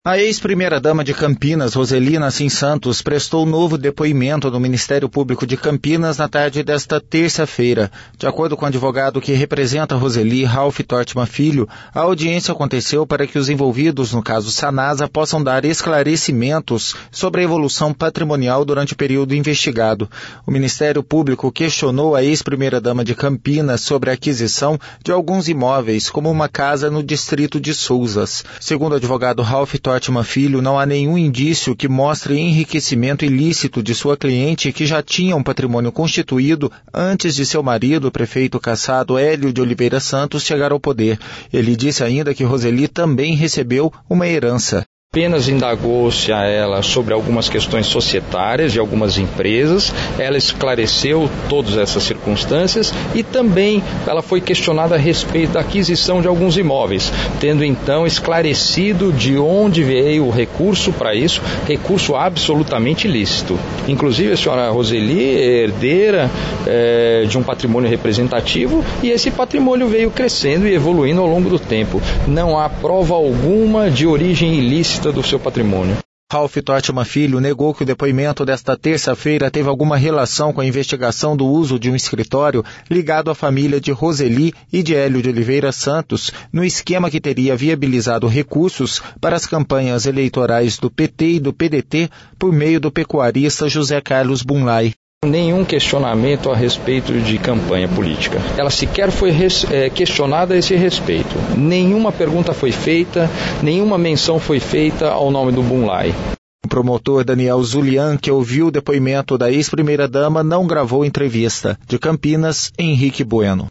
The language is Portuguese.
A ex-primeira-dama de Campinas, Roseli Nassim Santos, prestou novo depoimento no Ministério Público de Campinas na tarde desta terça-feira. De acordo com o advogado que representa Roseli, Ralph Tortman Filho, a audiência aconteceu para que os envolvidos no caso Sanasa possam dar esclarecimentos sobre a evolução patrimonial durante o período investigado. O Ministério Público questionou a ex-primeira-dama de Campinas sobre a aquisição de alguns imóveis, como uma casa no distrito de Sousas. Segundo o advogado Ralph Tortman Filho, não há nenhum indício que mostre enriquecimento ilícito de sua cliente, que já tinha um patrimônio constituído antes de seu marido, o prefeito cassado Hélio de Oliveira Santos, chegar ao poder. Ele disse ainda que Roseli também recebeu uma herança. Apenas indagou-se a ela sobre algumas questões societárias de algumas empresas, ela esclareceu todas essas circunstâncias e também ela foi questionada a respeito da aquisição de alguns imóveis, tendo então esclarecido de onde veio o recurso para isso, recurso absolutamente ilícito. Inclusive a senhora Roseli é herdeira de um patrimônio representativo e esse patrimônio veio crescendo e evoluindo ao longo do tempo. Não há prova alguma de origem ilícita do seu patrimônio. Ralph Tortman Filho negou que o depoimento desta terça-feira teve alguma relação com a investigação do uso de um escritório ligado à família de Roseli e de Hélio de Oliveira Santos, no esquema que teria viabilizado recursos para as campanhas eleitorais do PT e do PDT por meio do pecuarista José Carlos Bunlai. Nenhum questionamento a respeito de campanha política. Ela sequer foi questionada a esse respeito. Nenhuma pergunta foi feita, nenhuma menção foi feita ao nome do Bunlai. O promotor Daniel Zulian, que ouviu o depoimento da ex-primeira-dama, não gravou entrevista. De Campinas, Henrique Bueno.